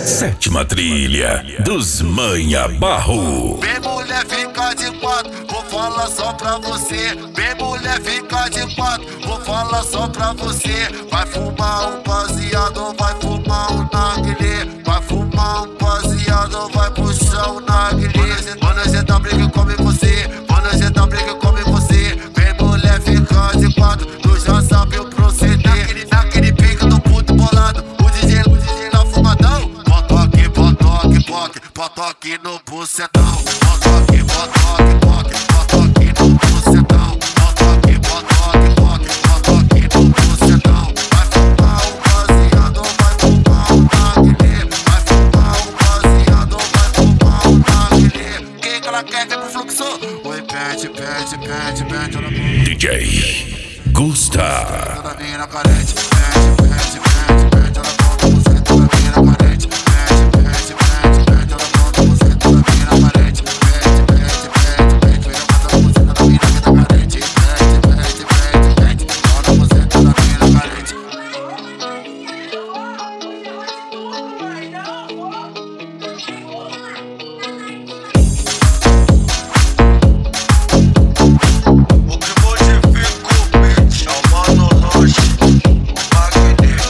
Sétima trilha dos Manha Barro. Vem mulher, fica de quatro, vou falar só pra você. Vem mulher, fica de quatro, vou falar só pra você. Vai fumar um baseado, vai fumar um narguilé. Vai fumar um baseado, vai puxar um narguilé. Mano, cê tá briga, come você. Mano, cê tá briga, come você. Vem mulher, fica de quatro, tu já sabe o proceder. Naquele pique do puto bolado, o DJ tá fumadão. Bota aqui, bota aqui, bota aqui no bucetão. Bota aqui, bota aqui, bota aqui no bucetão. Bota aqui, bota aqui, bota aqui no bucetão. Vai fumar um baseado, vai fumar um narguilé. Vai fumar um baseado, vai fumar um narguilé. Quem que ela quer que é pro fluxo? Oi, pede, pede, pede, pede, ela DJ Gusta. toda mina carente. Pede, pede, pede, pede, ela volta você toda mina carente. Pede, pede, pede, pede, ela volta você toda mina carente. Pede, pede, pede, pede, ela volta você toda mina que tá carente. Pede, pede, pede, pede, volta você toda mina carente. O que modifica o beat é o Mano Roche, o Magneto,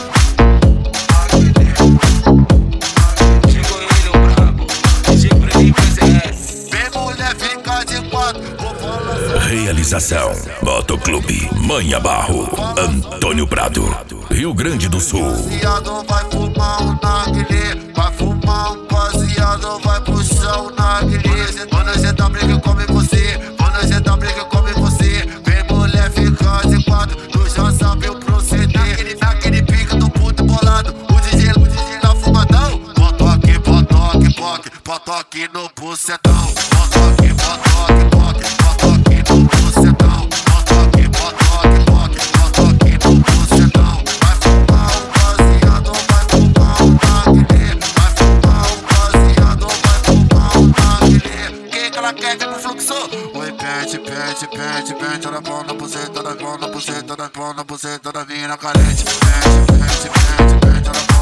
Chegou ele, o brabo. Sempre vem PZS. vem mulher, fica de quatro, vou falar Realização Motoclube Manha Barro, Antônio Prado, Rio Grande do Sul. baseado, vai fumar um narguilé. Vai fumar um baseado, vai puxar um narguilé. Mano, cê tá briga, come você. Mano, cê tá briga, come você. Vem mulher, fica de quatro, tu já sabe o proceder. Naquele pique do puto bolado, o DJ tá fumadão. Bota aqui, bota aqui, bota aqui no bucetão. Bota aqui, bota aqui, bota aqui no bucetão. Bota aqui, bota aqui, bota aqui no bucetão. Vai fumar um baseado, vai fumar um narguilé. Vai fumar um baseado, vai fumar um narguilé. Quem que ela quer que é pro fluxo? Oi, pede, pede, pede, pede, ela põe na buceta, ela põe na buceta, ela põe na buceta da mina carente. Pede, pede, pede, pede, ela põe